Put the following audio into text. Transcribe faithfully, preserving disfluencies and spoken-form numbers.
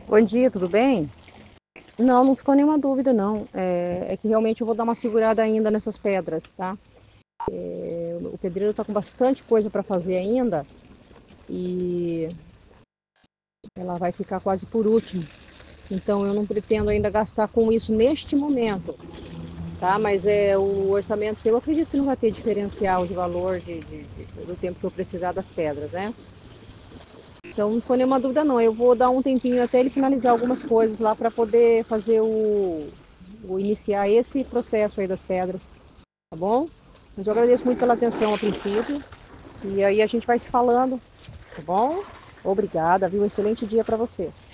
Bom dia, tudo bem? Não, não ficou nenhuma dúvida, não. É, é que realmente eu vou dar uma segurada ainda nessas pedras, tá? É, o pedreiro tá com bastante coisa para fazer ainda e ela vai ficar quase por último. Então eu não pretendo ainda gastar com isso neste momento, tá? Mas é o orçamento seu, eu acredito que não vai ter diferencial de valor de, de- de- do tempo que eu precisar das pedras, né? Então não foi nenhuma dúvida, não. Eu vou dar um tempinho até ele finalizar algumas coisas lá para poder fazer o, o iniciar esse processo aí das pedras, tá bom? Mas eu agradeço muito pela atenção a princípio e aí a gente vai se falando, tá bom? Obrigada, viu? Um excelente dia para você.